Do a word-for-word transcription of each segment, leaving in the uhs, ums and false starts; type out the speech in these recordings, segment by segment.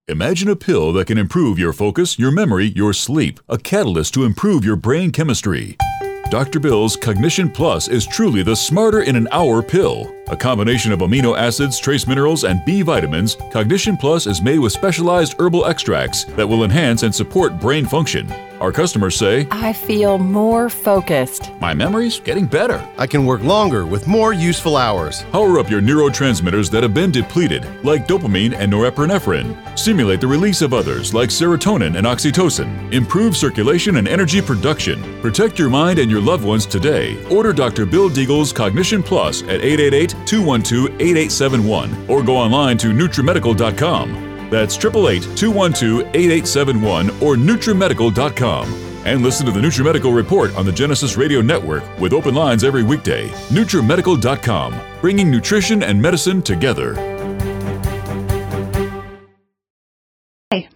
Imagine a pill that can improve your focus, your memory, your sleep, a catalyst to improve your brain chemistry. Doctor Bill's Cognition Plus is truly the smarter in an hour pill. A combination of amino acids, trace minerals, and B vitamins, Cognition Plus is made with specialized herbal extracts that will enhance and support brain function. Our customers say, I feel more focused. My memory's getting better. I can work longer with more useful hours. Power up your neurotransmitters that have been depleted, like dopamine and norepinephrine. Stimulate the release of others, like serotonin and oxytocin. Improve circulation and energy production. Protect your mind and your loved ones today. Order Doctor Bill Deagle's Cognition Plus at eight eight eight, two one two, eight eight seven one or go online to NutriMedical dot com. That's eight eight eight, two one two, eight eight seven one or NutriMedical dot com. And listen to the NutriMedical Report on the Genesis Radio Network with open lines every weekday. NutriMedical dot com, bringing nutrition and medicine together. Hey.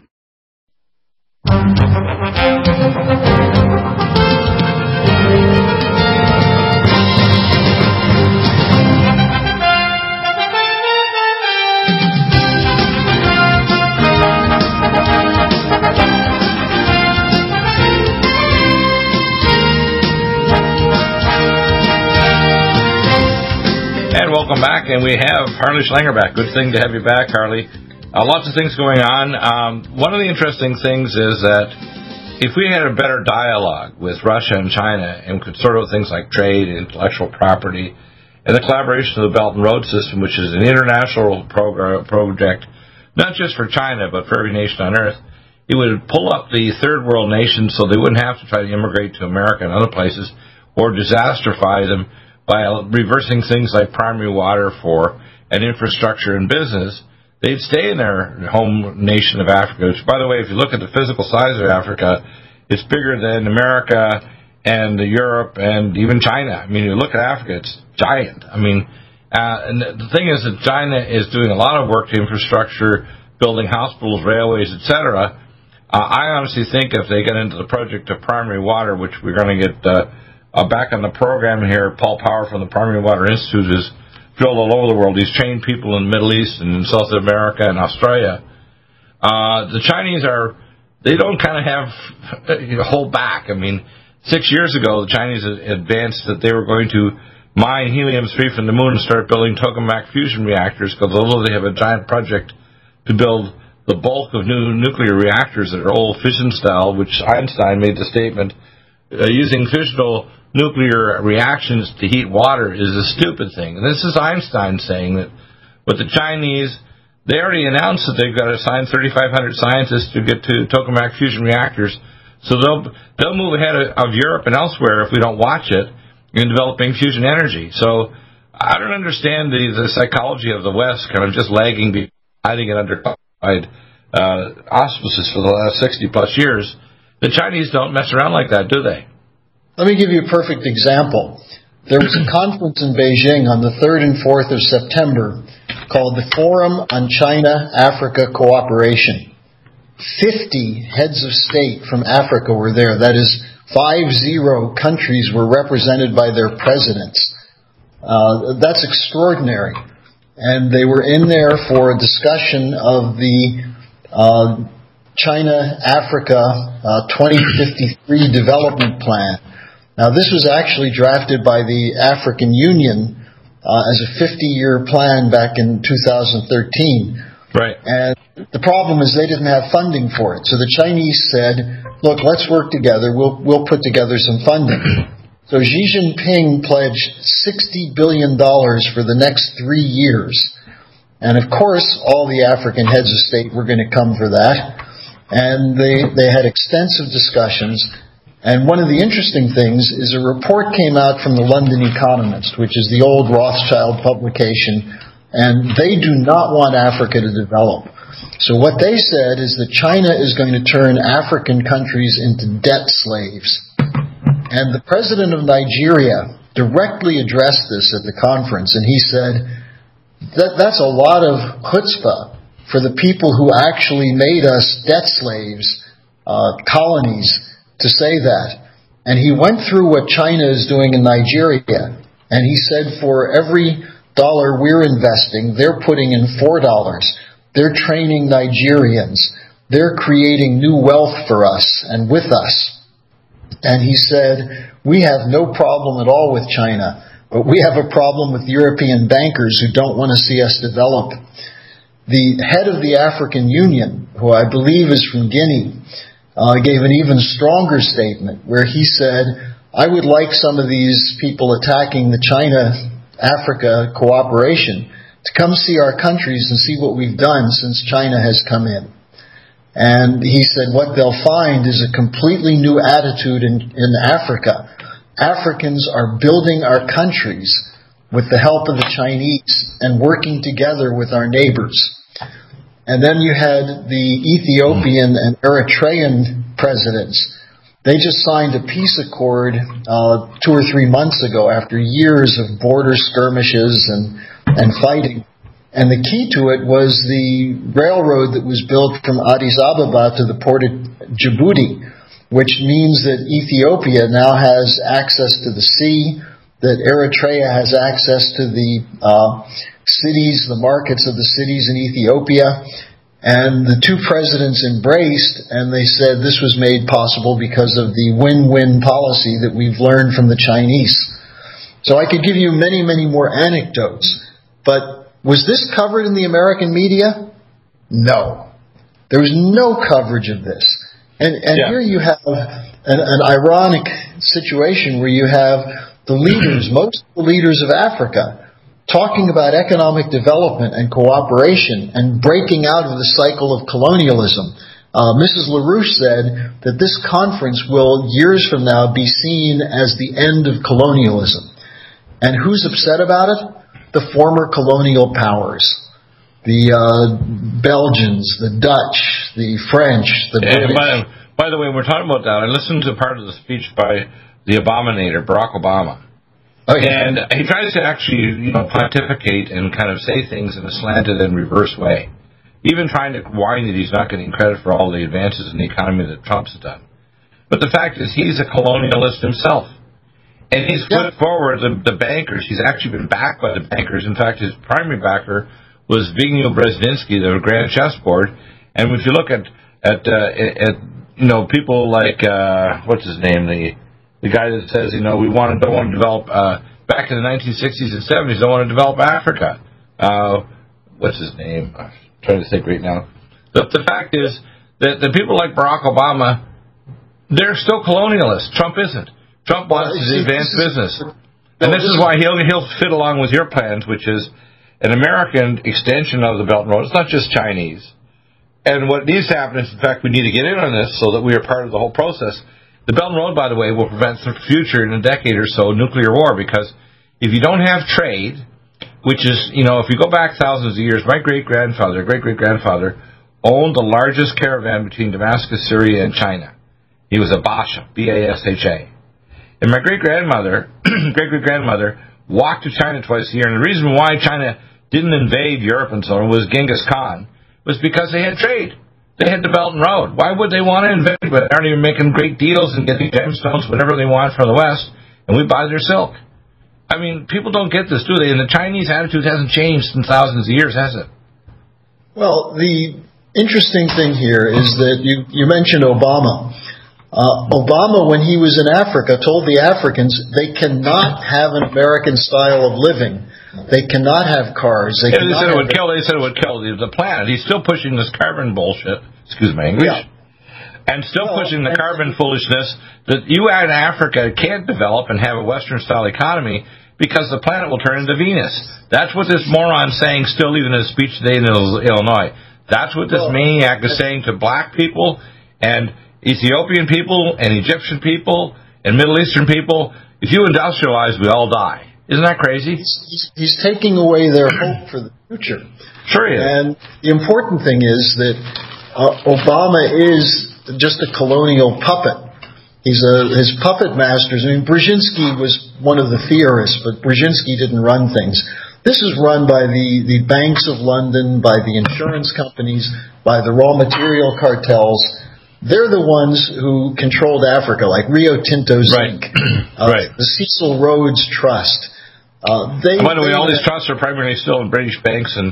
Welcome back, and we have Harley Schlanger back. Good thing to have you back, Harley. Uh, lots of things going on. Um, one of the interesting things is that if we had a better dialogue with Russia and China and could sort out things like trade, intellectual property, and the collaboration of the Belt and Road System, which is an international program, project, not just for China, but for every nation on Earth, it would pull up the third world nations so they wouldn't have to try to immigrate to America and other places or disasterify them by reversing things like primary water for and infrastructure and business. They'd stay in their home nation of Africa, which, by the way, if you look at the physical size of Africa, it's bigger than America and Europe and even China. I mean, you look at Africa, it's giant. I mean, uh, and the thing is that China is doing a lot of work to infrastructure, building hospitals, railways, et cetera. Uh, I honestly think if they get into the project of primary water, which we're going to get uh, Uh, back on the program here, Paul Power from the Primary Water Institute is drilled all over the world. He's trained people in the Middle East and in South America and Australia. Uh, the Chinese are, they don't kind of have, you know, hold back. I mean, six years ago, the Chinese advanced that they were going to mine helium three from the moon and start building tokamak fusion reactors, because although they have a giant project to build the bulk of new nuclear reactors that are old fission style, which Einstein made the statement, uh, using fissional nuclear reactions to heat water is a stupid thing. And this is Einstein saying that. But the Chinese, they already announced that they've got to assign thirty-five hundred scientists to get to tokamak fusion reactors. So they'll they'll move ahead of Europe and elsewhere if we don't watch it in developing fusion energy. So I don't understand the, the psychology of the West kind of just lagging, hiding it under uh, auspices for the last sixty plus years. The Chinese don't mess around like that, do they? Let me give you a perfect example. There was a conference in Beijing on the third and fourth of September called the Forum on China-Africa Cooperation. Fifty heads of state from Africa were there. That is, five zero countries were represented by their presidents. Uh, that's extraordinary. And they were in there for a discussion of the uh, China-Africa uh, twenty fifty-three development plan. Now, this was actually drafted by the African Union uh, as a fifty-year plan back in two thousand thirteen. Right. And the problem is they didn't have funding for it. So the Chinese said, look, let's work together. We'll, we'll put together some funding. So Xi Jinping pledged sixty billion dollars for the next three years. And, of course, all the African heads of state were going to come for that. And they, they had extensive discussions. And one of the interesting things is a report came out from the London Economist, which is the old Rothschild publication, and they do not want Africa to develop. So what they said is that China is going to turn African countries into debt slaves. And the president of Nigeria directly addressed this at the conference, and he said, that that's a lot of chutzpah for the people who actually made us debt slaves, uh, colonies, to say that. And he went through what China is doing in Nigeria, and he said for every dollar we're investing, they're putting in four dollars. They're training Nigerians. They're creating new wealth for us and with us. And he said, we have no problem at all with China, but we have a problem with European bankers who don't want to see us develop. The head of the African Union, who I believe is from Guinea, uh, gave an even stronger statement where he said, I would like some of these people attacking the China-Africa cooperation to come see our countries and see what we've done since China has come in. And he said what they'll find is a completely new attitude in, in Africa. Africans are building our countries with the help of the Chinese and working together with our neighbors. And then you had the Ethiopian and Eritrean presidents. They just signed a peace accord uh, two or three months ago after years of border skirmishes and, and fighting. And the key to it was the railroad that was built from Addis Ababa to the port of Djibouti, which means that Ethiopia now has access to the sea, that Eritrea has access to the uh, cities, the markets of the cities in Ethiopia. And the two presidents embraced, and they said this was made possible because of the win-win policy that we've learned from the Chinese. So I could give you many, many more anecdotes, but was this covered in the American media? No. There was no coverage of this. And, and yeah. Here you have an, an ironic situation where you have the leaders, most of the leaders of Africa, talking about economic development and cooperation and breaking out of the cycle of colonialism. Uh, Missus LaRouche said that this conference will, years from now, be seen as the end of colonialism. And who's upset about it? The former colonial powers. The uh, Belgians, the Dutch, the French, the British. By, by the way, we're talking about that. I listened to part of the speech by the Abominator, Barack Obama. Oh, yeah. And he tries to actually, you know, pontificate and kind of say things in a slanted and reverse way. Even trying to whine that he's not getting credit for all the advances in the economy that Trump's done. But the fact is, he's a colonialist himself. And he's put yeah. forward the, the bankers. He's actually been backed by the bankers. In fact, his primary backer was Zbigniew Brzezinski, the grand chessboard. And if you look at, at, uh, at you know, people like, uh, what's his name, the... The guy that says, you know, we want to, don't want to develop, uh, back in the nineteen sixties and seventies, don't want to develop Africa. Uh, what's his name? I'm trying to think right now. The, the fact is that the people like Barack Obama, they're still colonialists. Trump isn't. Trump wants to advance business. And this is why he'll, he'll fit along with your plans, which is an American extension of the Belt and Road. It's not just Chinese. And what needs to happen is, in fact, we need to get in on this so that we are part of the whole process. The Belt and Road, by the way, will prevent the future in a decade or so nuclear war, because if you don't have trade, which is, you know, if you go back thousands of years, my great-grandfather, great-great-grandfather, owned the largest caravan between Damascus, Syria, and China. He was a Basha, B A S H A. And my great-grandmother, great-great-grandmother, walked to China twice a year, and the reason why China didn't invade Europe and so on was Genghis Khan, was because they had trade. They had the Belt and Road. Why would they want to invade, but aren't even making great deals and getting gemstones, whatever they want from the West, and we buy their silk? I mean, people don't get this, do they? And the Chinese attitude hasn't changed in thousands of years, has it? Well, the interesting thing here is that you, you mentioned Obama. Uh, Obama, when he was in Africa, told the Africans they cannot have an American style of living. They cannot have cars. They, yeah, they said it would kill. They said it would kill the, the planet. He's still pushing this carbon bullshit. Excuse my English. Yeah. And still well, pushing the carbon foolishness that you in Africa can't develop and have a Western-style economy because the planet will turn into Venus. That's what this moron's saying. Still, even in his speech today in Illinois. That's what this well, maniac is saying to black people and Ethiopian people and Egyptian people and Middle Eastern people. If you industrialize, we all die. Isn't that crazy? He's, he's taking away their hope for the future. Sure he is. And the important thing is that uh, Obama is just a colonial puppet. He's a, his puppet masters. I mean, Brzezinski was one of the theorists, but Brzezinski didn't run things. This is run by the, the banks of London, by the insurance companies, by the raw material cartels. They're the ones who controlled Africa, like Rio Tinto Zinc, right. uh, right. the Cecil Rhodes Trust. Uh, they, By the way, they, all these trusts are primarily still in British banks, and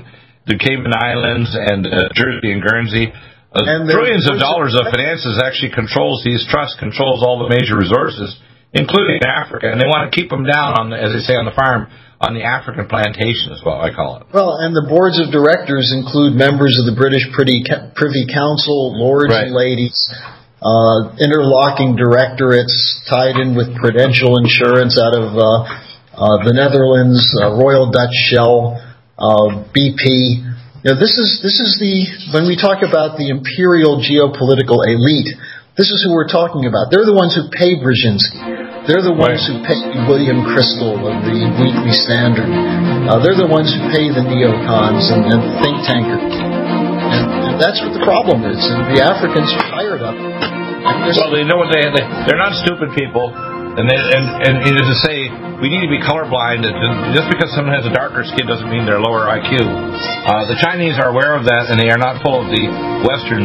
the Cayman Islands and uh, Jersey and Guernsey. Uh, and trillions of dollars of finances actually controls these trusts, controls all the major resources, including Africa, and they want to keep them down on, the, as they say on the farm, on the African plantation is what I call it. Well, and the boards of directors include members of the British Privy, Privy Council, lords right. and ladies, uh, interlocking directorates tied in with Prudential Insurance out of uh, uh, the Netherlands, uh, Royal Dutch Shell, uh, B P. You know, this is this is the when we talk about the imperial geopolitical elite. This is who we're talking about. They're the ones who pay Brzezinski. They're the ones who pay William Crystal of the Weekly Standard. Uh, they're the ones who pay the neocons and, and think tankers. And, and that's what the problem is. And the Africans are tired of it. Well, they know what they, they they're not stupid people. And they, and and it is to say we need to be colorblind. Just because someone has a darker skin doesn't mean they're lower I Q. Uh, the Chinese are aware of that, and they are not full of the Western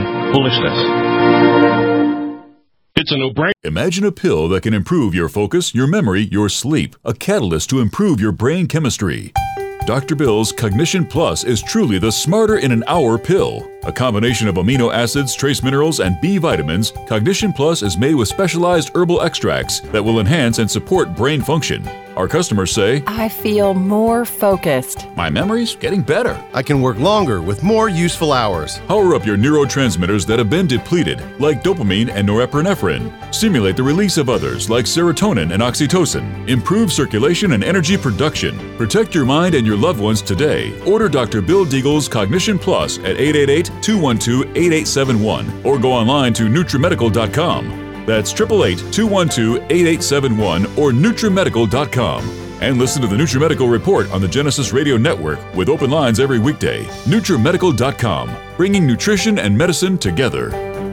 foolishness. It's a no-brainer. Imagine a pill that can improve your focus, your memory, your sleep, a catalyst to improve your brain chemistry. Doctor Bill's Cognition Plus is truly the smarter in an hour pill. A combination of amino acids, trace minerals, and B vitamins, Cognition Plus is made with specialized herbal extracts that will enhance and support brain function. Our customers say, I feel more focused. My memory's getting better. I can work longer with more useful hours. Power up your neurotransmitters that have been depleted, like dopamine and norepinephrine. Stimulate the release of others, like serotonin and oxytocin. Improve circulation and energy production. Protect your mind and your loved ones today. Order Doctor Bill Deagle's Cognition Plus at eight eight eight, two one two, eight eight seven one or go online to Nutrimedical dot com. That's eight eight eight, two one two, eight eight seven one or Nutrimedical dot com. And listen to the Nutrimedical Report on the Genesis Radio Network with open lines every weekday. Nutrimedical dot com, bringing nutrition and medicine together.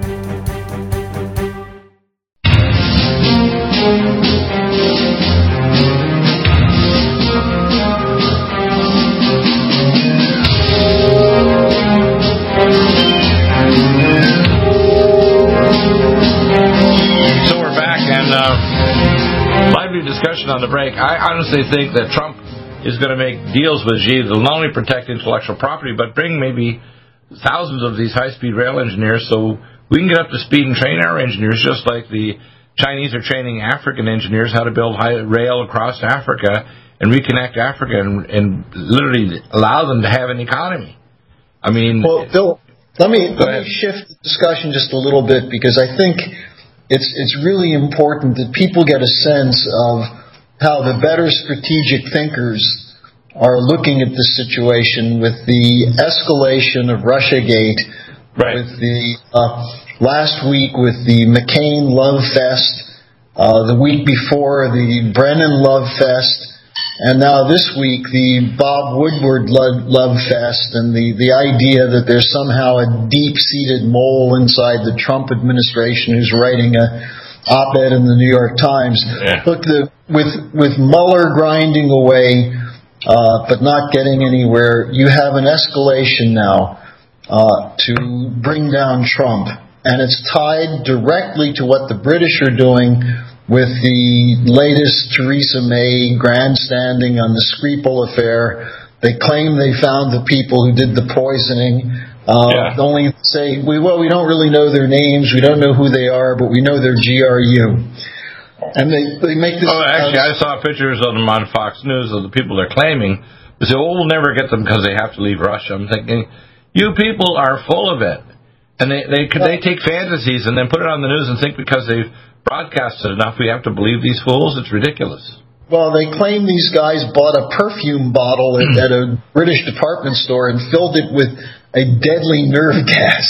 Discussion on the break. I honestly think that Trump is going to make deals with Xi that will not only protect intellectual property, but bring maybe thousands of these high-speed rail engineers so we can get up to speed and train our engineers just like the Chinese are training African engineers how to build high rail across Africa and reconnect Africa and, and literally allow them to have an economy. I mean... Well, Bill, let me, let me shift the discussion just a little bit because I think It's it's really important that people get a sense of how the better strategic thinkers are looking at this situation with the escalation of Russiagate, right. with the uh, last week with the McCain Love Fest, uh, the week before the Brennan Love Fest, and now this week the Bob Woodward Love Fest, and the, the idea that there's somehow a deep-seated mole inside the Trump administration who's writing a op-ed in the New York Times. Yeah. Look, the, with with Mueller grinding away, uh, but not getting anywhere, you have an escalation now uh, to bring down Trump, and it's tied directly to what the British are doing with the latest Theresa May grandstanding on the Skripal affair. They claim they found the people who did the poisoning. Uh, yeah. Only say, we, well, we don't really know their names, we don't know who they are, but we know they're G R U. And they, they make this... Oh, actually, I saw pictures of them on Fox News of the people they're claiming. They say, oh, we'll never get them because they have to leave Russia. I'm thinking, you people are full of it. And they, they, they take fantasies and then put it on the news and think because they've broadcasted enough, we have to believe these fools. It's ridiculous. Well, they claim these guys bought a perfume bottle at, at a British department store and filled it with a deadly nerve gas.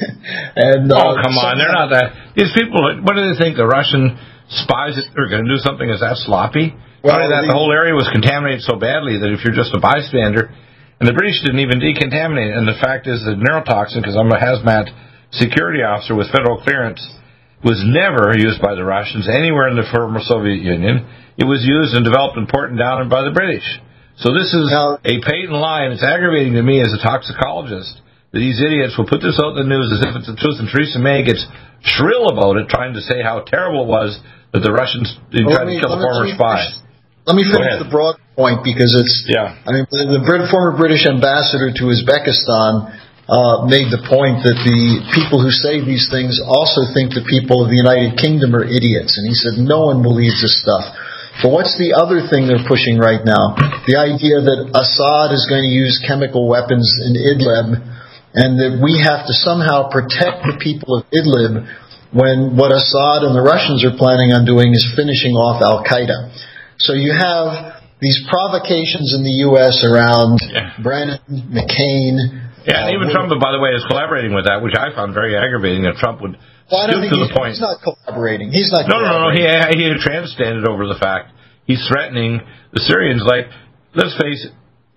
and uh, Oh, come on. They're not that. These people, what do they think? The Russian spies are going to do something is that sloppy? Well, that the whole area was contaminated so badly that if you're just a bystander, and the British didn't even decontaminate it, and the fact is that neurotoxin, because I'm a hazmat security officer with federal clearance, was never used by the Russians anywhere in the former Soviet Union. It was used and developed and imported down by the British. So this is now, a patent lie, and it's aggravating to me as a toxicologist that these idiots will put this out in the news as if it's the truth, and Theresa May gets shrill about it, trying to say how terrible it was that the Russians well, tried to kill a former spy. Let me finish the broad point because it's. Yeah. I mean, the, the Brit, former British ambassador to Uzbekistan uh, made the point that the people who say these things also think the people of the United Kingdom are idiots, and he said no one believes this stuff. But what's the other thing they're pushing right now? The idea that Assad is going to use chemical weapons in Idlib, and that we have to somehow protect the people of Idlib when what Assad and the Russians are planning on doing is finishing off Al-Qaeda. So you have these provocations in the U S around yeah. Brennan, McCain. Yeah, and uh, even Trump, by the way, is collaborating with that, which I found very aggravating that Trump would well, I don't stoop think to he's, the point. He's not collaborating. He's not No, no, no, no. He, collaborating. he had transcended over the fact he's threatening the Syrians. Like, let's face it,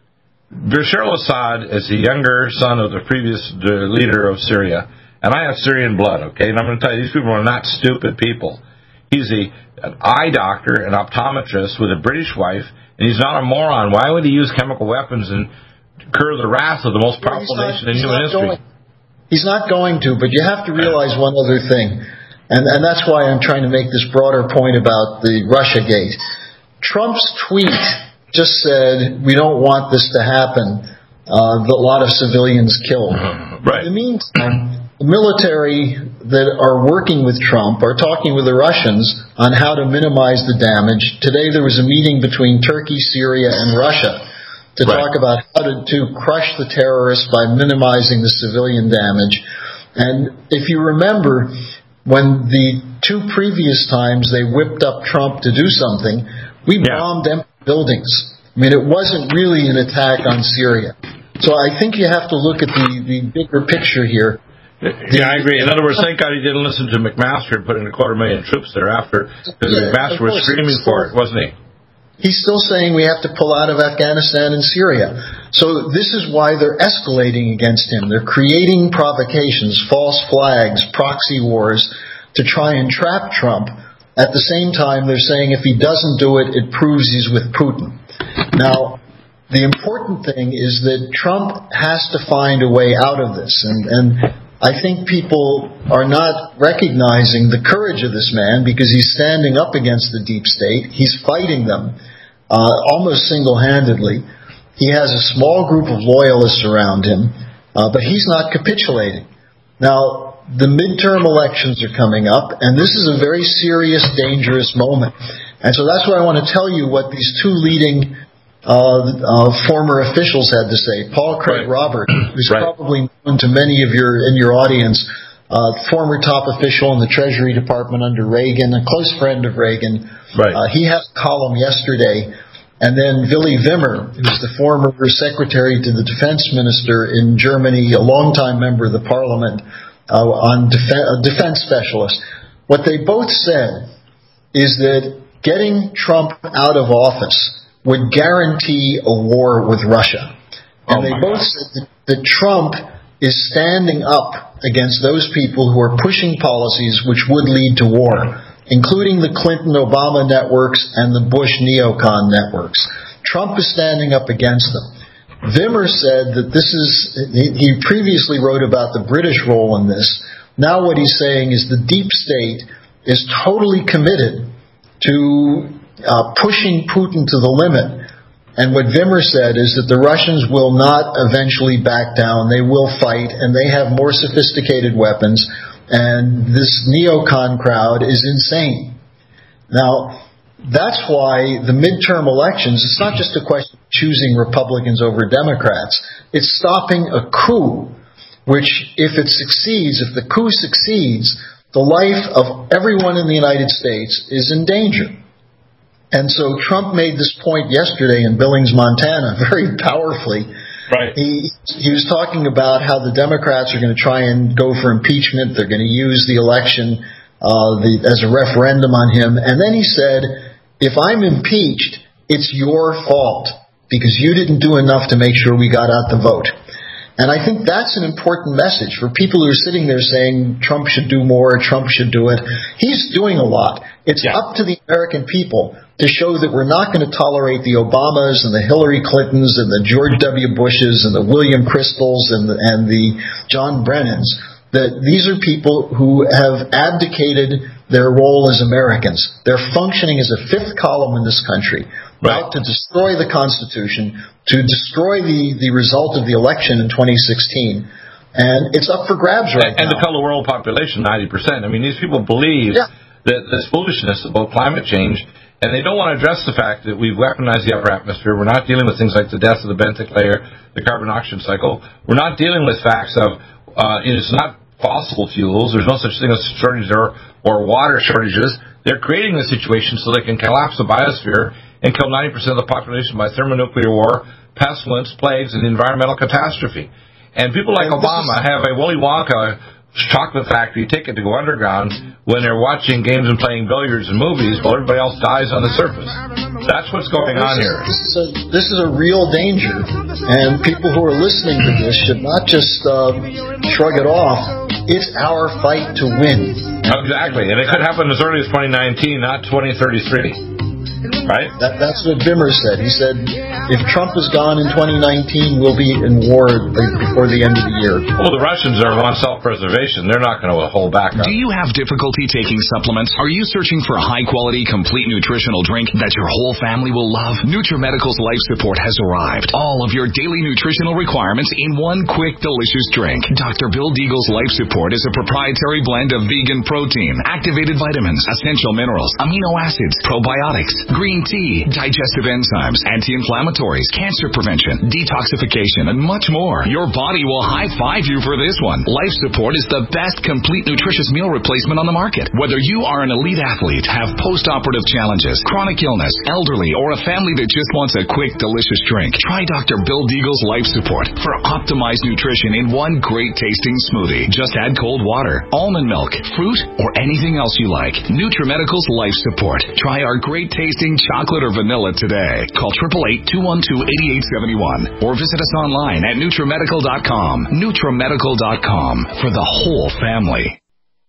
Bashar al-Assad is the younger son of the previous the leader of Syria. And I have Syrian blood, okay? And I'm going to tell you, these people are not stupid people. He's a, an eye doctor, an optometrist with a British wife, and he's not a moron. Why would he use chemical weapons and incur the wrath of the most powerful not, nation in human history? Going, he's not going to, but you have to realize one other thing. And, and that's why I'm trying to make this broader point about the Russiagate. Trump's tweet just said, we don't want this to happen, uh, a lot of civilians killed. Right. In the meantime, the military that are working with Trump are talking with the Russians on how to minimize the damage. Today there was a meeting between Turkey, Syria, and Russia to right. talk about how to, to crush the terrorists by minimizing the civilian damage. And if you remember, when the two previous times they whipped up Trump to do something, we yeah. bombed empty buildings. I mean, it wasn't really an attack on Syria. So I think you have to look at the, the bigger picture here. Yeah, I agree. In other words, thank God he didn't listen to McMaster and put in a quarter million troops thereafter, because yeah, McMaster was screaming for it, wasn't he? He's still saying we have to pull out of Afghanistan and Syria. So this is why they're escalating against him. They're creating provocations, false flags, proxy wars to try and trap Trump. At the same time, they're saying if he doesn't do it, it proves he's with Putin. Now, the important thing is that Trump has to find a way out of this. And, and I think people are not recognizing the courage of this man because he's standing up against the deep state. He's fighting them uh, almost single-handedly. He has a small group of loyalists around him, uh, but he's not capitulating. Now, the midterm elections are coming up, and this is a very serious, dangerous moment. And so that's why I want to tell you what these two leading uh, uh, former officials had to say. Paul Craig right. Robert, who's right. probably known to many of your in your audience, uh, former top official in the Treasury Department under Reagan, a close friend of Reagan. Right. Uh, he had a column yesterday. And then Willy Wimmer, who's the former secretary to the defense minister in Germany, a longtime member of the parliament, uh, on def- a defense specialist. What they both said is that getting Trump out of office would guarantee a war with Russia. And oh they both God. said that, that Trump is standing up against those people who are pushing policies which would lead to war, including the Clinton-Obama networks and the Bush neocon networks. Trump is standing up against them. Wimmer said that this is, he previously wrote about the British role in this. Now what he's saying is the deep state is totally committed to uh, pushing Putin to the limit. And what Wimmer said is that the Russians will not eventually back down. They will fight, and they have more sophisticated weapons. And this neocon crowd is insane. Now, that's why the midterm elections, it's not just a question of choosing Republicans over Democrats. It's stopping a coup, which, if it succeeds, if the coup succeeds, the life of everyone in the United States is in danger. And so Trump made this point yesterday in Billings, Montana, very powerfully. Right. He he was talking about how the Democrats are going to try and go for impeachment. They're going to use the election uh, the, as a referendum on him. And then he said, if I'm impeached, it's your fault because you didn't do enough to make sure we got out the vote. And I think that's an important message for people who are sitting there saying Trump should do more, Trump should do it. He's doing a lot. It's yeah. up to the American people to show that we're not going to tolerate the Obamas and the Hillary Clintons and the George W. Bushes and the William Cristols and the, and the John Brennans, that these are people who have abdicated their role as Americans. They're functioning as a fifth column in this country. right. out to destroy the Constitution, to destroy the, the result of the election in twenty sixteen. And it's up for grabs right and, now. And to call the world population ninety percent. I mean, these people believe yeah. that this foolishness about climate change, and they don't want to address the fact that we've weaponized the upper atmosphere. We're not dealing with things like the death of the benthic layer, the carbon oxygen cycle. We're not dealing with facts of uh, it's not fossil fuels. There's no such thing as shortages or, or water shortages. They're creating the situation so they can collapse the biosphere and kill ninety percent of the population by thermonuclear war, pestilence, plagues, and environmental catastrophe. And people like Obama have a Willy Wonka chocolate factory ticket to go underground when they're watching games and playing billiards and movies while everybody else dies on the surface. That's what's going on here. This is a, this is a real danger, and people who are listening to this should not just uh, shrug it off. It's our fight to win. Exactly, and it could happen as early as twenty nineteen, not twenty thirty-three. Right? That, that's what Bimmer said. He said, if Trump is gone in twenty nineteen, we'll be in war before the end of the year. Well, the Russians are want self-preservation. They're not going to hold back. Do you have difficulty taking supplements? Are you searching for a high-quality, complete nutritional drink that your whole family will love? NutriMedical's Life Support has arrived. All of your daily nutritional requirements in one quick, delicious drink. Doctor Bill Deagle's Life Support is a proprietary blend of vegan protein, activated vitamins, essential minerals, amino acids, probiotics, green tea, digestive enzymes, anti-inflammatories, cancer prevention, detoxification, and much more. Your body will high-five you for this one. Life Support is the best complete nutritious meal replacement on the market. Whether you are an elite athlete, have post-operative challenges, chronic illness, elderly, or a family that just wants a quick, delicious drink, try Doctor Bill Deagle's Life Support for optimized nutrition in one great-tasting smoothie. Just add cold water, almond milk, fruit, or anything else you like. NutriMedical's Life Support. Try our great-tasting chocolate or vanilla today. Call eight eight eight, two one two, eight eight seven one or visit us online at NutriMedical dot com. NutriMedical dot com for the whole family.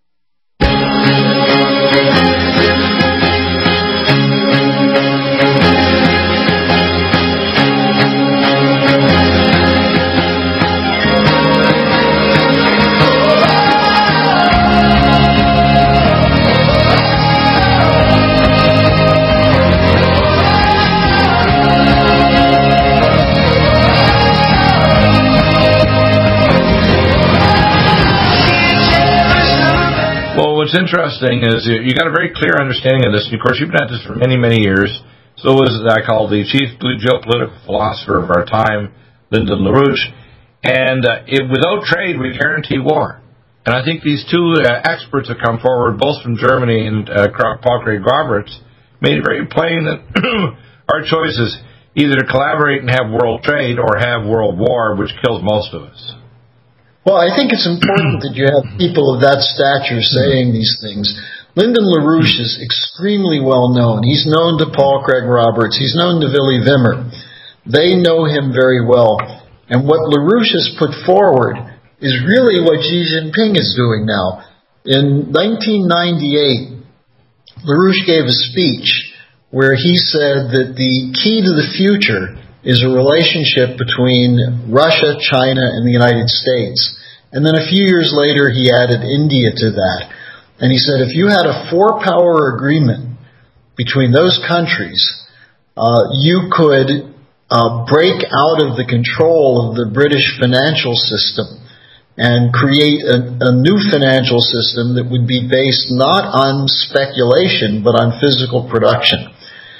What's interesting is you, you got a very clear understanding of this. And of course, you've been at this for many, many years. So was I call the chief geopolitical philosopher of our time, Lyndon LaRouche. And uh, it, without trade, we guarantee war. And I think these two uh, experts have come forward, both from Germany and uh, Paul Craig Roberts, made it very plain that our choice is either to collaborate and have world trade or have world war, which kills most of us. Well, I think it's important that you have people of that stature saying these things. Lyndon LaRouche is extremely well known. He's known to Paul Craig Roberts. He's known to Willy Wimmer. They know him very well. And what LaRouche has put forward is really what Xi Jinping is doing now. In nineteen ninety-eight, LaRouche gave a speech where he said that the key to the future is a relationship between Russia, China, and the United States. And then a few years later, he added India to that. And he said if you had a four-power agreement between those countries, uh, you could uh, break out of the control of the British financial system and create a, a new financial system that would be based not on speculation, but on physical production.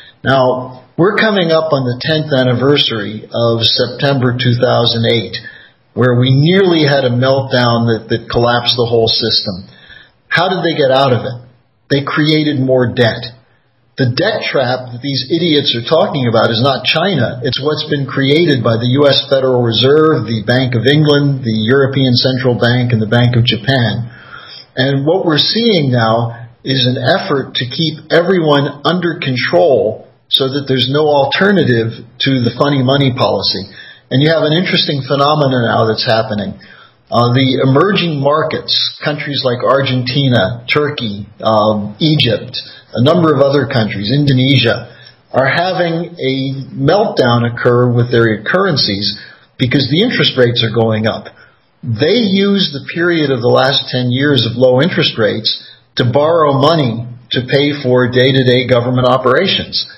Now, we're coming up on the tenth anniversary of September two thousand eight, where we nearly had a meltdown that, that collapsed the whole system. How did they get out of it? They created more debt. The debt trap that these idiots are talking about is not China. It's what's been created by the U S Federal Reserve, the Bank of England, the European Central Bank, and the Bank of Japan. And what we're seeing now is an effort to keep everyone under control so that there's no alternative to the funny money policy. And you have an interesting phenomenon now that's happening. Uh, the emerging markets, countries like Argentina, Turkey, um, Egypt, a number of other countries, Indonesia, are having a meltdown occur with their currencies because the interest rates are going up. They use the period of the last ten years of low interest rates to borrow money to pay for day-to-day government operations.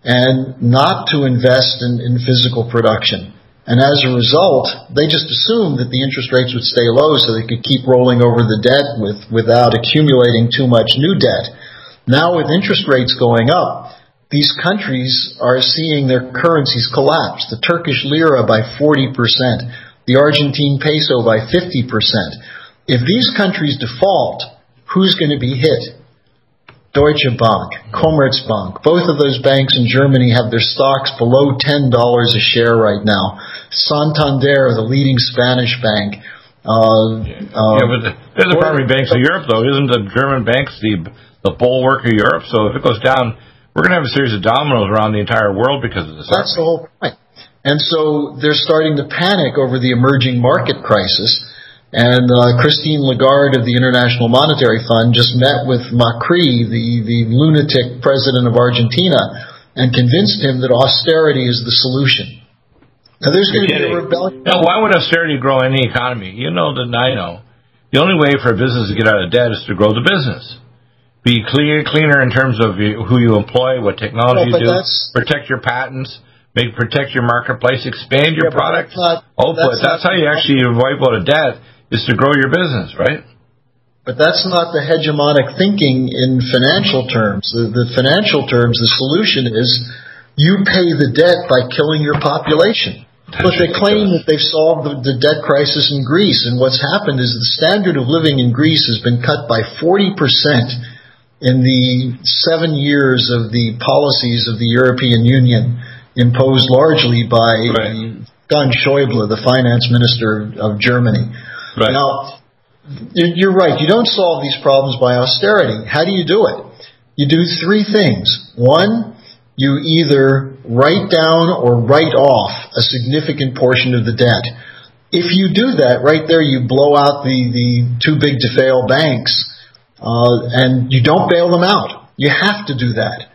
and not to invest in, in physical production. And as a result, they just assumed that the interest rates would stay low so they could keep rolling over the debt with, without accumulating too much new debt. Now with interest rates going up, these countries are seeing their currencies collapse. The Turkish lira by forty percent, the Argentine peso by fifty percent. If these countries default, who's going to be hit? Deutsche Bank, Commerzbank, both of those banks in Germany have their stocks below ten dollars a share right now. Santander, the leading Spanish bank. Uh, yeah, uh, yeah, but the, they're the primary banks of Europe, though. Isn't the German banks the the bulwark of Europe? So if it goes down, we're going to have a series of dominoes around the entire world because of this. That's the whole point. And so they're starting to panic over the emerging market crisis. And uh, Christine Lagarde of the International Monetary Fund just met with Macri, the, the lunatic president of Argentina, and convinced him that austerity is the solution. Now, there's going to be a rebellion. Now, why would austerity grow any economy? You know that I know. The only way for a business to get out of debt is to grow the business. Be clear, cleaner in terms of who you employ, what technology well, you do, protect your patents, make protect your marketplace, expand your yeah, product not, output. That's, that's how you actually wipe out a debt. Is to grow your business, right? But that's not the hegemonic thinking in financial terms. The, the financial terms, the solution is you pay the debt by killing your population. But they claim that they've solved the, the debt crisis in Greece, and what's happened is the standard of living in Greece has been cut by forty percent in the seven years of the policies of the European Union, imposed largely by right. Gunn Schäuble, the finance minister of Germany. Right. Now, you're right. You don't solve these problems by austerity. How do you do it? You do three things. One, you either write down or write off a significant portion of the debt. If you do that, right there you blow out the, the too big to fail banks, uh, and you don't bail them out. You have to do that.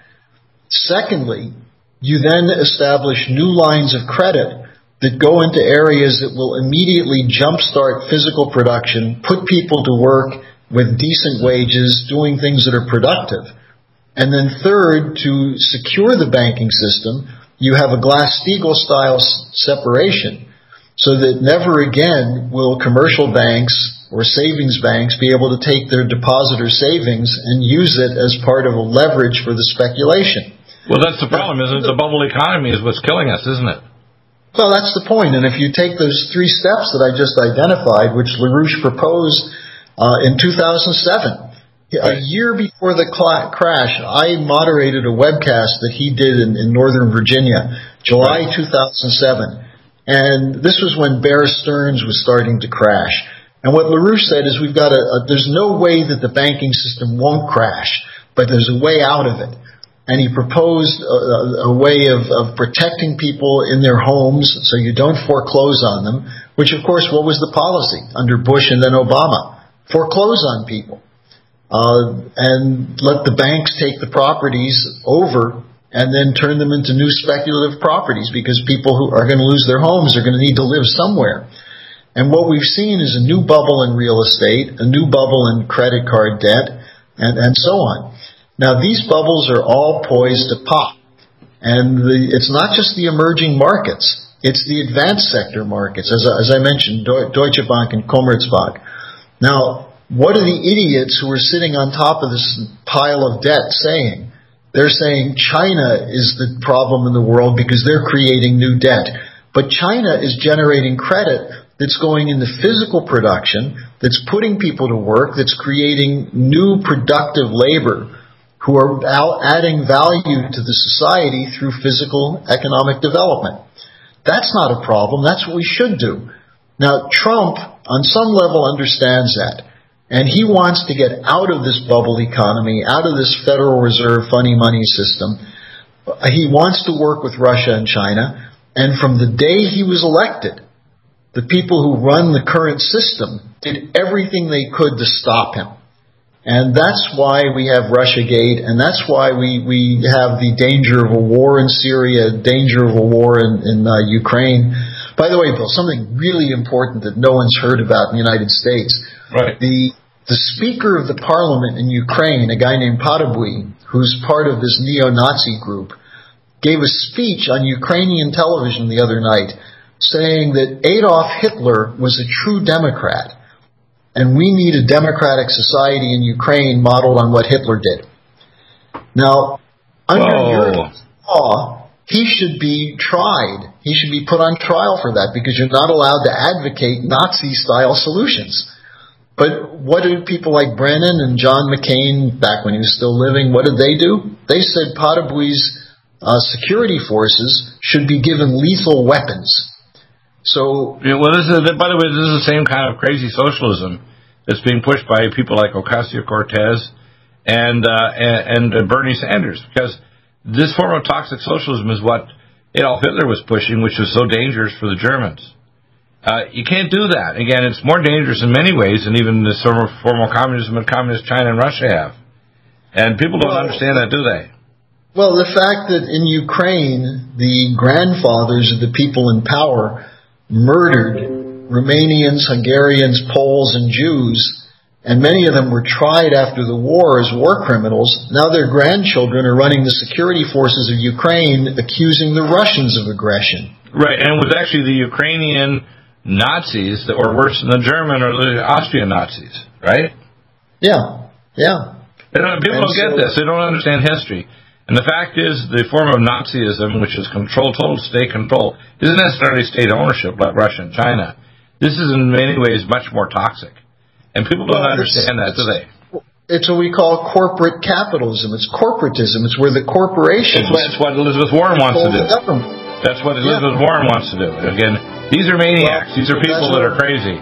Secondly, you then establish new lines of credit that go into areas that will immediately jumpstart physical production, put people to work with decent wages, doing things that are productive. And then third, to secure the banking system, you have a Glass-Steagall style separation so that never again will commercial banks or savings banks be able to take their depositor savings and use it as part of a leverage for the speculation. Well, that's the problem, isn't it? The bubble economy is what's killing us, isn't it? Well, that's the point. And if you take those three steps that I just identified, which LaRouche proposed uh, in two thousand seven, a year before the cl- crash, I moderated a webcast that he did in, in Northern Virginia, July two thousand seven. And this was when Bear Stearns was starting to crash. And what LaRouche said is we've got a, a there's no way that the banking system won't crash, but there's a way out of it. And he proposed a, a way of, of protecting people in their homes so you don't foreclose on them, which, of course, what was the policy under Bush and then Obama? Foreclose on people. Uh, and let the banks take the properties over and then turn them into new speculative properties because people who are going to lose their homes are going to need to live somewhere. And what we've seen is a new bubble in real estate, a new bubble in credit card debt, and, and so on. Now, these bubbles are all poised to pop. And the, it's not just the emerging markets. It's the advanced sector markets, as, as I mentioned, Deutsche Bank and Commerzbank. Now, what are the idiots who are sitting on top of this pile of debt saying? They're saying China is the problem in the world because they're creating new debt. But China is generating credit that's going into physical production, that's putting people to work, that's creating new productive labor who are adding value to the society through physical economic development. That's not a problem. That's what we should do. Now, Trump, on some level, understands that. And he wants to get out of this bubble economy, out of this Federal Reserve funny money system. He wants to work with Russia and China. And from the day he was elected, the people who run the current system did everything they could to stop him. And that's why we have Russiagate, and that's why we, we have the danger of a war in Syria, danger of a war in, in uh, Ukraine. By the way, Bill, something really important that no one's heard about in the United States. Right. The the Speaker of the Parliament in Ukraine, a guy named Podobwy, who's part of this neo-Nazi group, gave a speech on Ukrainian television the other night saying that Adolf Hitler was a true Democrat, and we need a democratic society in Ukraine modeled on what Hitler did. Now, under Whoa. your law, he should be tried. He should be put on trial for that because you're not allowed to advocate Nazi-style solutions. But what did people like Brennan and John McCain, back when he was still living, what did they do? They said Potabui's uh, security forces should be given lethal weapons. So, yeah, well, this is, by the way, this is the same kind of crazy socialism that's being pushed by people like Ocasio-Cortez and, uh, and, and Bernie Sanders, because this form of toxic socialism is what Adolf Hitler was pushing, which was so dangerous for the Germans. Uh, you can't do that. Again, it's more dangerous in many ways than even the sort of formal communism that communist China and Russia have. And people don't well, understand that, do they? Well, the fact that in Ukraine, the grandfathers of the people in power murdered Romanians, Hungarians, Poles, and Jews, and many of them were tried after the war as war criminals. Now their grandchildren are running the security forces of Ukraine, accusing the Russians of aggression. Right, and it was actually the Ukrainian Nazis that were worse than the German or the Austrian Nazis, right? Yeah, yeah. And people and don't get so, this. They don't understand history. And the fact is, the form of Nazism, which is control, total state control, isn't necessarily state ownership like Russia and China. This is in many ways much more toxic. And people don't well, understand that, do they? It's what we call corporate capitalism. It's corporatism. It's where the corporations... It's what, it's what Elizabeth Warren wants to do. That's what Elizabeth yeah. Warren wants to do. Again, these are maniacs. Well, these are people that are crazy.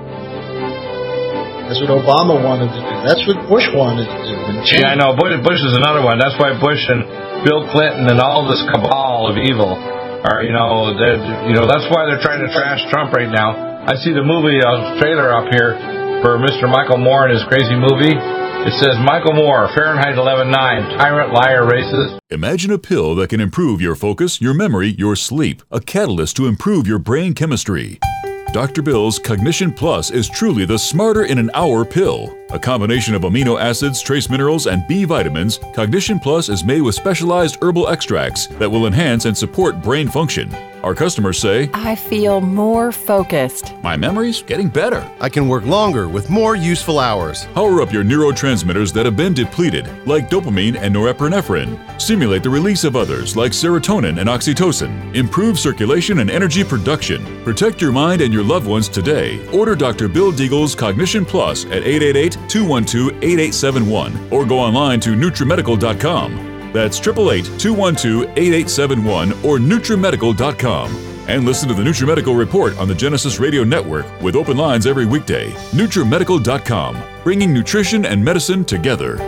That's what Obama wanted to do. That's what Bush wanted to do. Yeah, I know. Bush, Bush is another one. That's why Bush and Bill Clinton and all this cabal of evil are, you know, you know. That's why they're trying to trash Trump right now. I see the movie uh, trailer up here for Mister Michael Moore and his crazy movie. It says Michael Moore, Fahrenheit eleven nine, tyrant, liar, racist. Imagine a pill that can improve your focus, your memory, your sleep, a catalyst to improve your brain chemistry. Doctor Bill's Cognition Plus is truly the smarter in an hour pill. A combination of amino acids, trace minerals, and B vitamins, Cognition Plus is made with specialized herbal extracts that will enhance and support brain function. Our customers say, I feel more focused. My memory's getting better. I can work longer with more useful hours. Power up your neurotransmitters that have been depleted, like dopamine and norepinephrine. Stimulate the release of others, like serotonin and oxytocin. Improve circulation and energy production. Protect your mind and your loved ones today. Order Doctor Bill Deagle's Cognition Plus at eight eight eight, two one two, eight eight seven one or go online to Nutrimedical dot com. That's eight eight eight, two one two, eight eight seven one or Nutrimedical dot com. And listen to the Nutrimedical Report on the Genesis Radio Network with open lines every weekday. Nutrimedical dot com, bringing nutrition and medicine together.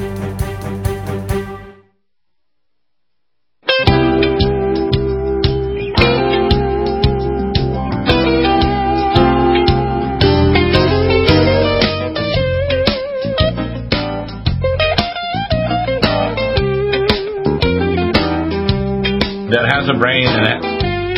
That has a brain in it.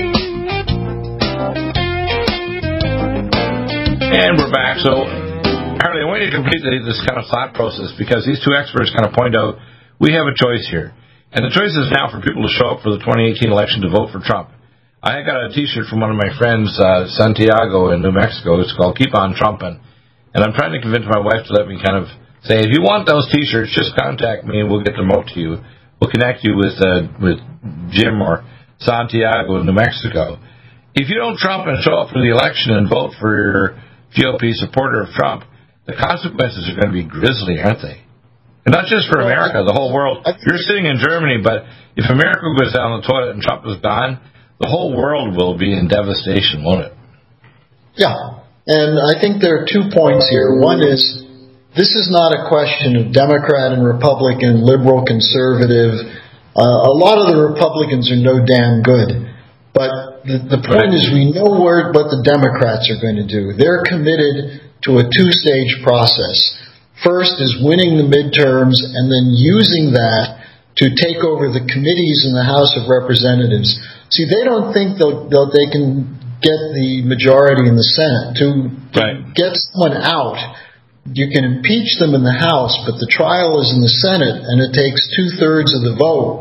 And we're back. So, Harley, I want you to complete this kind of thought process because these two experts kind of point out we have a choice here. And the choice is now for people to show up for the twenty eighteen election to vote for Trump. I got a T-shirt from one of my friends, uh, Santiago in New Mexico. It's called Keep On Trumpin'. And I'm trying to convince my wife to let me kind of say, if you want those T-shirts, just contact me and we'll get them out to you. We'll connect you with uh, with Jim or Santiago in New Mexico. If you don't Trump and show up for the election and vote for your G O P supporter of Trump, the consequences are going to be grisly, aren't they? And not just for America, the whole world. You're sitting in Germany, but if America goes down the toilet and Trump is gone, the whole world will be in devastation, won't it? Yeah, and I think there are two points here. One is, this is not a question of Democrat and Republican, liberal, conservative. Uh, a lot of the Republicans are no damn good. But the, the point is we know where, what the Democrats are going to do. They're committed to a two-stage process. First is winning the midterms and then using that to take over the committees in the House of Representatives. See, they don't think they'll, they'll, they can get the majority in the Senate. To, to right. get someone out, you can impeach them in the House, but the trial is in the Senate, and it takes two-thirds of the vote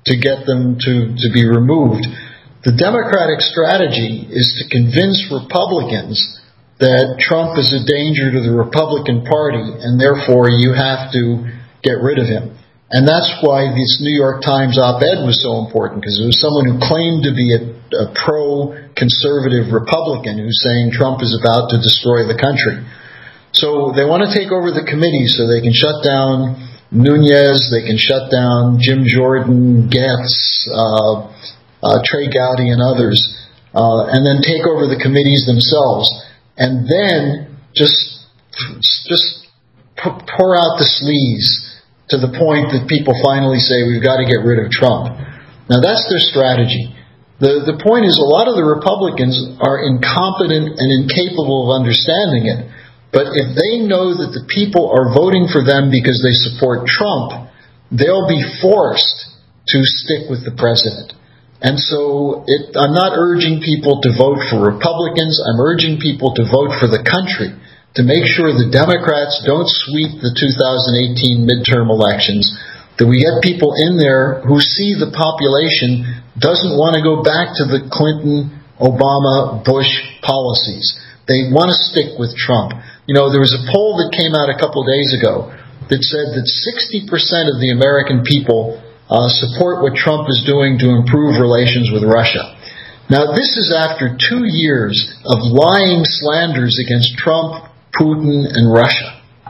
to get them to, to be removed. The Democratic strategy is to convince Republicans that Trump is a danger to the Republican Party, and therefore you have to get rid of him. And that's why this New York Times op-ed was so important, because it was someone who claimed to be a, a pro-conservative Republican who's saying Trump is about to destroy the country. So they want to take over the committees so they can shut down Nunes, they can shut down Jim Jordan, Getz, uh, uh, Trey Gowdy, and others, uh, and then take over the committees themselves. And then just just pour out the sleaze to the point that people finally say, we've got to get rid of Trump. Now, that's their strategy. The, the point is, a lot of the Republicans are incompetent and incapable of understanding it. But if they know that the people are voting for them because they support Trump, they'll be forced to stick with the president. And so it, I'm not urging people to vote for Republicans. I'm urging people to vote for the country, to make sure the Democrats don't sweep the two thousand eighteen midterm elections, that we get people in there who see the population doesn't want to go back to the Clinton, Obama, Bush policies. They want to stick with Trump. You know, there was a poll that came out a couple of days ago that said that sixty percent of the American people Uh, support what Trump is doing to improve relations with Russia. Now, this is after two years of lying slanders against Trump, Putin, and Russia.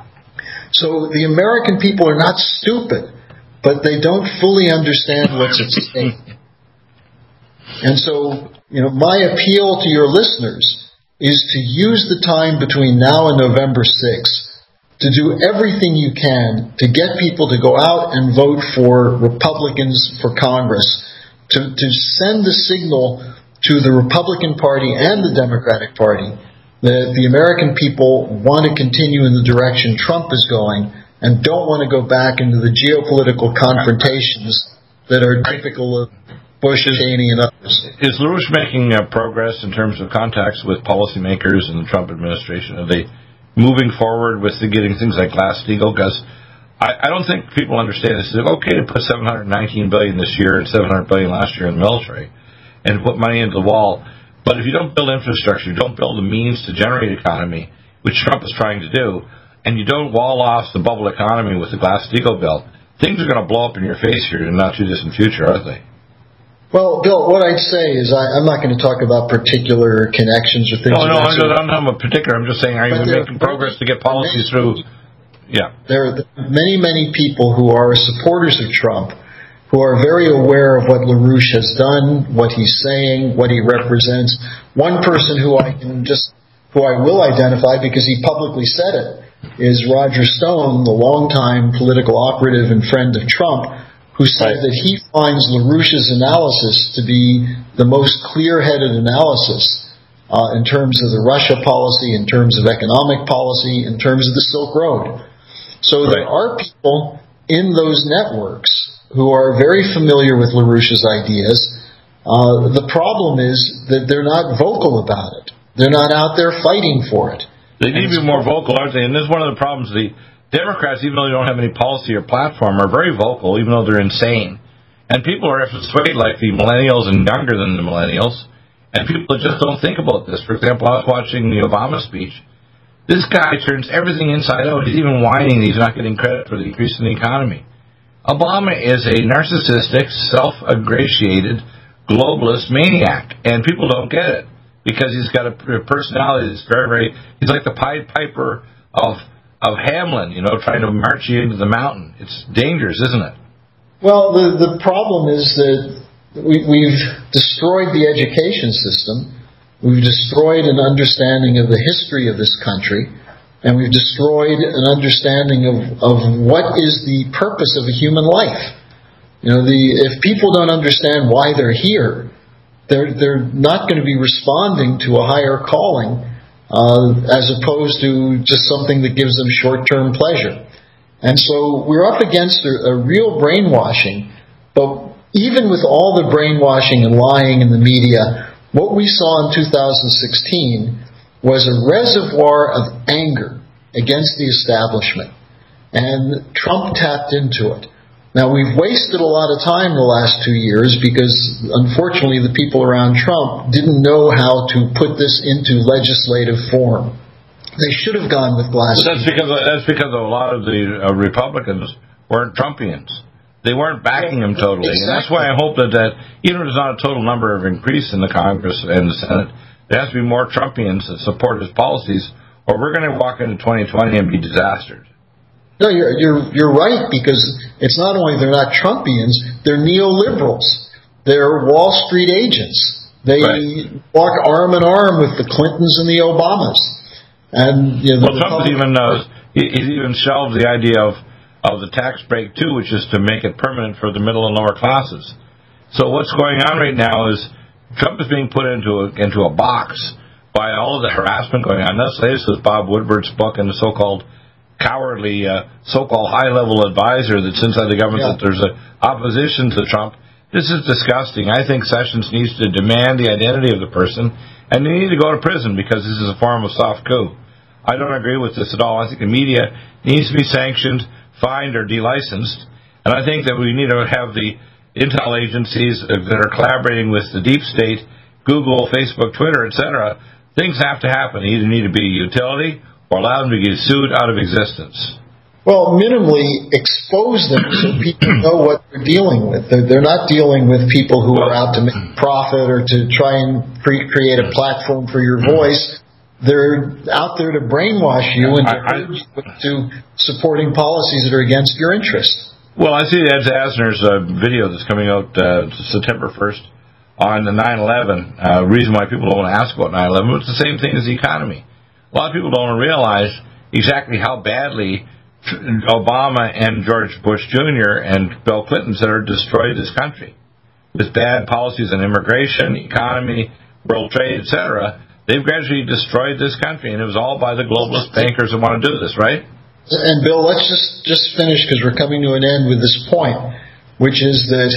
So the American people are not stupid, but they don't fully understand what's at stake. And so, you know, my appeal to your listeners is to use the time between now and November sixth to do everything you can to get people to go out and vote for Republicans for Congress, to, to send the signal to the Republican Party and the Democratic Party that the American people want to continue in the direction Trump is going and don't want to go back into the geopolitical confrontations that are typical of Bush, Cheney, and others. Is LaRouche making uh, progress in terms of contacts with policymakers in the Trump administration? Are they moving forward with getting things like Glass-Steagall? Because I, I don't think people understand this. It's okay to put seven hundred nineteen billion dollars this year and seven hundred billion dollars last year in the military and put money into the wall. But if you don't build infrastructure, you don't build the means to generate economy, which Trump is trying to do, and you don't wall off the bubble economy with the Glass-Steagall bill, things are going to blow up in your face here in the not-too-distant future, aren't they? Well, Bill, what I'd say is I, I'm not going to talk about particular connections or things. No, no, I'm not talking about particular. I'm just saying, are you making progress to get policies through? Yeah. There are many, many people who are supporters of Trump who are very aware of what LaRouche has done, what he's saying, what he represents. One person who I can just, who I will identify because he publicly said it, is Roger Stone, the longtime political operative and friend of Trump, who said that he finds LaRouche's analysis to be the most clear-headed analysis uh, in terms of the Russia policy, in terms of economic policy, in terms of the Silk Road. So right. There are people in those networks who are very familiar with LaRouche's ideas. Uh, the problem is that they're not vocal about it. They're not out there fighting for it. They need to be more vocal, aren't they? And this is one of the problems. The Democrats, even though they don't have any policy or platform, are very vocal, even though they're insane. And people are persuaded, like the millennials and younger than the millennials, and people just don't think about this. For example, I was watching the Obama speech. This guy turns everything inside out. He's even whining he's not getting credit for the increase in the economy. Obama is a narcissistic, self-ingratiated, globalist maniac, and people don't get it because he's got a personality that's very, very... He's like the Pied Piper of... of Hamlin, you know, trying to march you into the mountain. It's dangerous, isn't it? Well, the, the problem is that we, we've destroyed the education system. We've destroyed an understanding of the history of this country. And we've destroyed an understanding of, of what is the purpose of a human life. You know, the if people don't understand why they're here, they're, they're not going to be responding to a higher calling Uh, as opposed to just something that gives them short-term pleasure. And so we're up against a, a real brainwashing, but even with all the brainwashing and lying in the media, what we saw in two thousand sixteen was a reservoir of anger against the establishment. And Trump tapped into it. Now, we've wasted a lot of time the last two years because, unfortunately, the people around Trump didn't know how to put this into legislative form. They should have gone with Glass-Steagall. That's because that's because a lot of the uh, Republicans weren't Trumpians. They weren't backing him totally, exactly. And that's why I hope that, that even if there's not a total number of increase in the Congress and the Senate, there has to be more Trumpians that support his policies, or we're going to walk into twenty twenty and be disastered. No, you're you're you're right, because it's not only they're not Trumpians, they're neoliberals. They're Wall Street agents. They right. walk arm in arm with the Clintons and the Obamas. And you know, well, Trump Republic- even uh, he, he's even shelved the idea of of the tax break too, which is to make it permanent for the middle and lower classes. So what's going on right now is Trump is being put into a, into a box by all of the harassment going on. That's latest with Bob Woodward's book and the so-called cowardly uh, so-called high-level advisor that's inside the government, yeah. that there's a opposition to Trump. This is disgusting. I think Sessions needs to demand the identity of the person, and they need to go to prison because this is a form of soft coup. I don't agree with this at all. I think the media needs to be sanctioned, fined, or delicensed, and I think that we need to have the intel agencies that are collaborating with the deep state, Google, Facebook, Twitter, et cetera. Things have to happen. They either need to be utility or allow them to get sued out of existence. Well, minimally expose them so people know what they're dealing with. They're, they're not dealing with people who well, are out to make profit or to try and pre- create a platform for your voice. They're out there to brainwash you and to, I, I, to supporting policies that are against your interest. Well, I see Ed Asner's uh, video that's coming out uh, September first on the nine eleven. Uh, reason why people don't want to ask about nine eleven, it's the same thing as the economy. A lot of people don't realize exactly how badly Obama and George Bush Junior and Bill Clinton that are destroyed this country with bad policies on immigration, economy, world trade, et cetera. They've gradually destroyed this country, and it was all by the globalist bankers that want to do this, right? And Bill, let's just, just finish because we're coming to an end with this point, which is that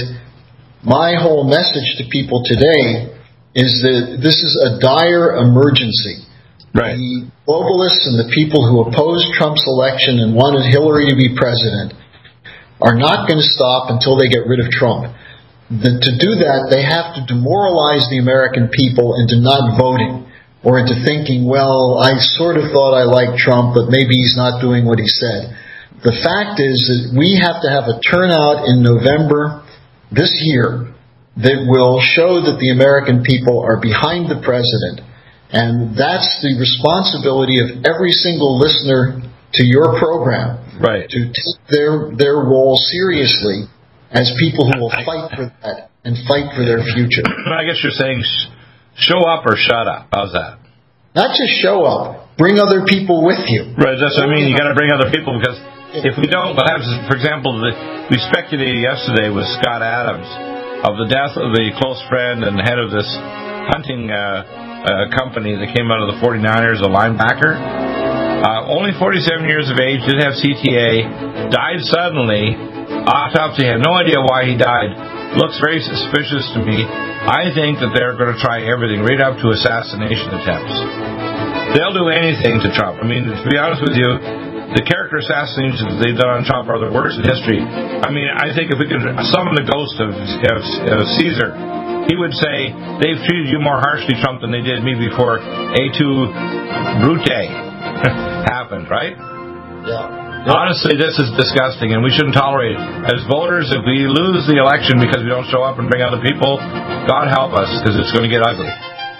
my whole message to people today is that this is a dire emergency. Right. The globalists and the people who opposed Trump's election and wanted Hillary to be president are not going to stop until they get rid of Trump. The, to do that, they have to demoralize the American people into not voting or into thinking, well, I sort of thought I liked Trump, but maybe he's not doing what he said. The fact is that we have to have a turnout in November this year that will show that the American people are behind the president. And that's the responsibility of every single listener to your program, right? To take their their role seriously as people who will fight for that and fight for their future. I guess you're saying show up or shut up. How's that? Not just show up. Bring other people with you. Right, that's what I mean. You got to bring other people because if we don't, what happens is, for example, the, we speculated yesterday with Scott Adams of the death of the close friend and head of this hunting uh, uh, company that came out of the forty-niners, a linebacker. Uh, only forty-seven years of age, did have C T A, died suddenly. Autopsy, had no idea why he died. Looks very suspicious to me. I think that they're going to try everything, right up to assassination attempts. They'll do anything to Trump. I mean, to be honest with you, the character assassinations they've done on Trump are the worst in history. I mean, I think if we could summon the ghost of, of, of Caesar, he would say, they've treated you more harshly, Trump, than they did me before A two Brute happened, right? Yeah. Honestly, this is disgusting, and we shouldn't tolerate it. As voters, if we lose the election because we don't show up and bring other people, God help us, because it's going to get ugly.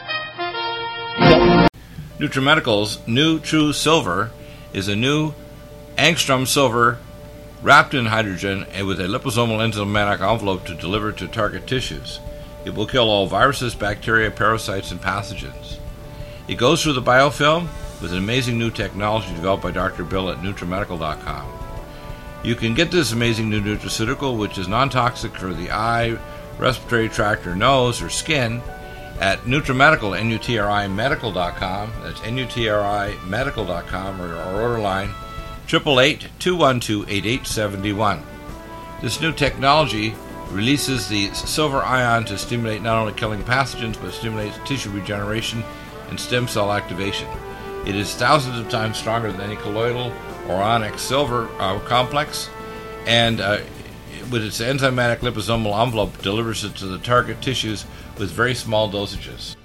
NutriMedical's new True Silver is a new angstrom silver wrapped in hydrogen and with a liposomal enzymatic envelope to deliver to target tissues. It will kill all viruses, bacteria, parasites, and pathogens. It goes through the biofilm with an amazing new technology developed by Doctor Bill at NutriMedical dot com. You can get this amazing new nutraceutical, which is non-toxic for the eye, respiratory tract, or nose, or skin, at NutriMedical, N U T R I Medical dot com. That's N U T R I Medical dot com, or our order line, eight eight eight, two one two, eight eight seven one. This new technology releases the silver ion to stimulate not only killing pathogens, but stimulates tissue regeneration and stem cell activation. It is thousands of times stronger than any colloidal or onyx silver uh, complex, and uh, with its enzymatic liposomal envelope, delivers it to the target tissues with very small dosages.